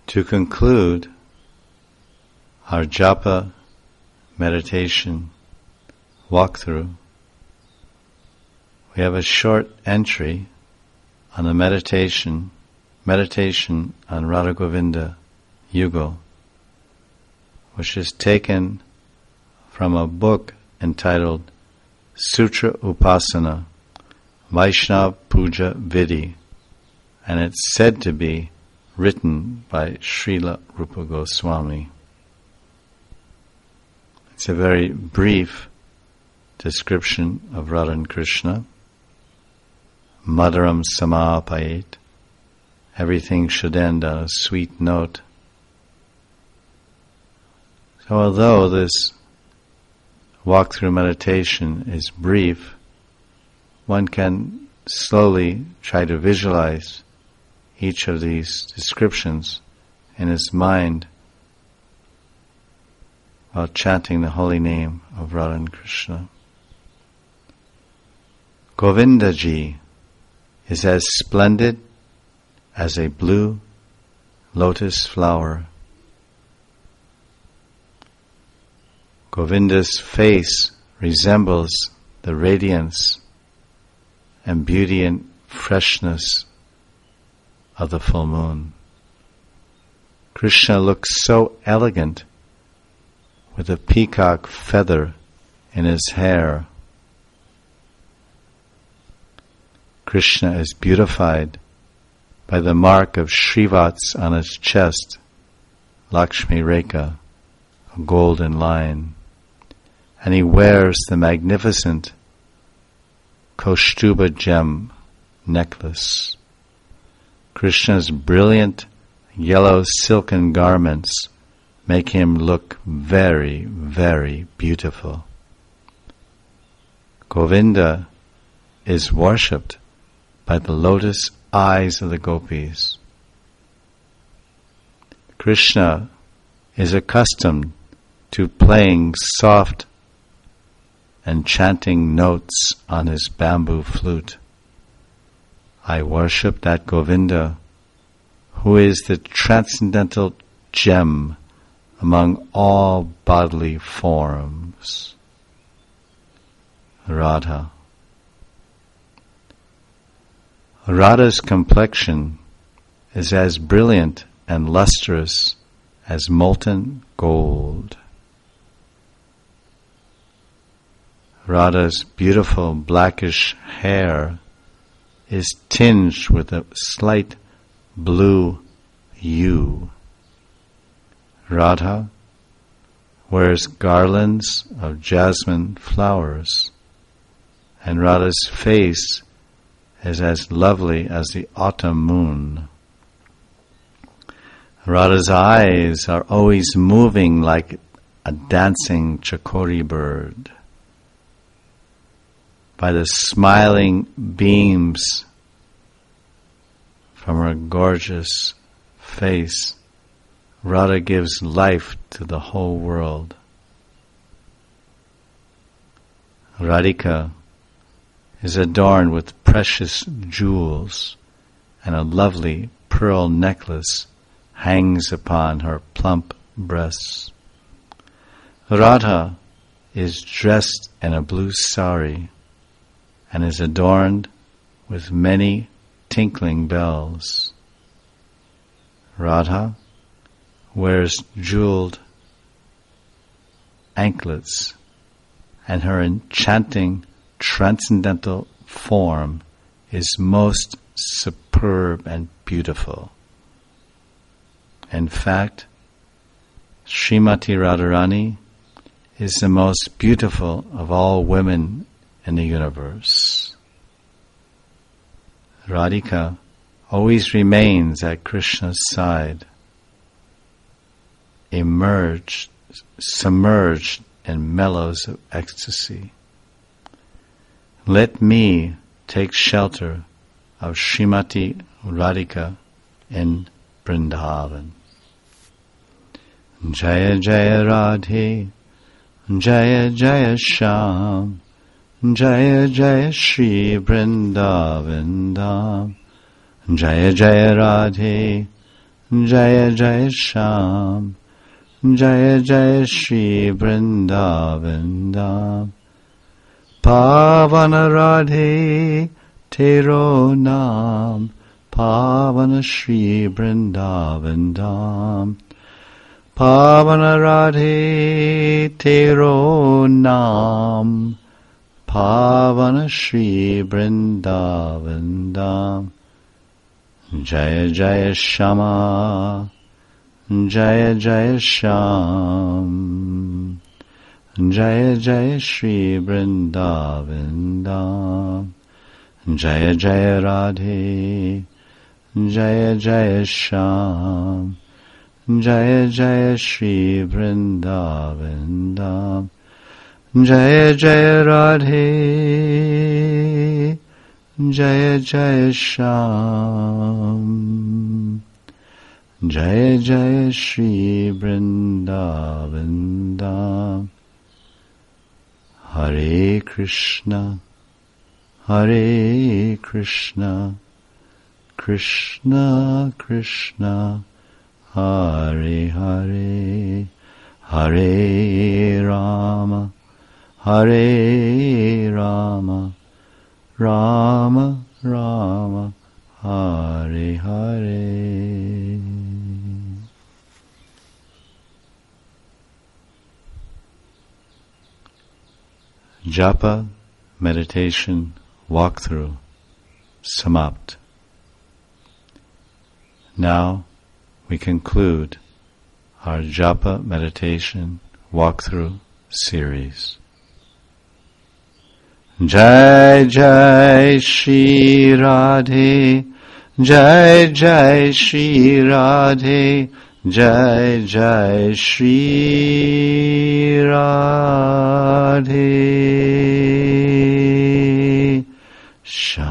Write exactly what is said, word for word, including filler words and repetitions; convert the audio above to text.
To conclude our japa meditation walkthrough, we have a short entry on the meditation, meditation on Radha Govinda Yugal, which is taken from a book entitled Sutra Upasana, Vaishnav Puja Vidhi, and it's said to be written by Srila Rupa Goswami. It's a very brief description of Radha and Krishna. Madhuram samapayet. Everything should end on a sweet note. So although this walkthrough meditation is brief, one can slowly try to visualize each of these descriptions in his mind while chanting the holy name of Radha and Krishna. Govindaji is as splendid as a blue lotus flower. Govinda's face resembles the radiance and beauty and freshness of the full moon. Krishna looks so elegant with a peacock feather in his hair. Krishna is beautified by the mark of Shrivats on his chest, Lakshmi Rekha, a golden line, and he wears the magnificent Kaustuba gem necklace. Krishna's brilliant yellow silken garments make him look very, very beautiful. Govinda is worshipped by the lotus eyes of the gopis. Krishna is accustomed to playing soft and chanting notes on his bamboo flute. I worship that Govinda, who is the transcendental gem among all bodily forms. Radha. Radha's complexion is as brilliant and lustrous as molten gold. Radha's beautiful blackish hair is tinged with a slight blue hue. Radha wears garlands of jasmine flowers, and Radha's face is as lovely as the autumn moon. Radha's eyes are always moving like a dancing chakori bird. By the smiling beams from her gorgeous face, Radha gives life to the whole world. Radhika is adorned with precious jewels, and a lovely pearl necklace hangs upon her plump breasts. Radha is dressed in a blue sari and is adorned with many tinkling bells. Radha wears jeweled anklets, and her enchanting transcendental form is most superb and beautiful. In fact, Srimati Radharani is the most beautiful of all women in the universe. Radhika always remains at Krishna's side, emerged, submerged in mellows of ecstasy. Let me take shelter of Srimati Radhika in Vrindavan. Jaya Jaya Radhe, Jaya Jaya Shyam, Jaya Jaya Shri Vrindavan Dham. Jaya Jaya Radhe, Jaya Jaya Shyam, Jaya Jaya Shri Vrindavan Dham. Pavana Radhe Tero Nam, Pavana Shri Vrindavan Dham. Pavana Radhe Tero Nam, Pavana Shri Vrindavan Dham. Jaya Jaya Shama, Jaya Jaya Shyam, Jaya Jaya Shri Vrindavan Dham. Jaya Jaya Radhe, Jaya Jaya Shyam, Jaya Jaya Shri Vrindavan Dham. Jaya Jaya Radhe, Jaya Jaya Shyam, Jaya Jaya Shri Vrindavan Dham. Hare Krishna, Hare Krishna, Krishna Krishna, Hare Hare, Hare Rama, Hare Rama, Rama Rama, Hare Hare. Japa meditation walkthrough samapt. Now we conclude our Japa meditation walkthrough series. Jai Jai Shri Radhe, Jai Jai Shri Radhe, Jai Jai Shri Radhe. Shanti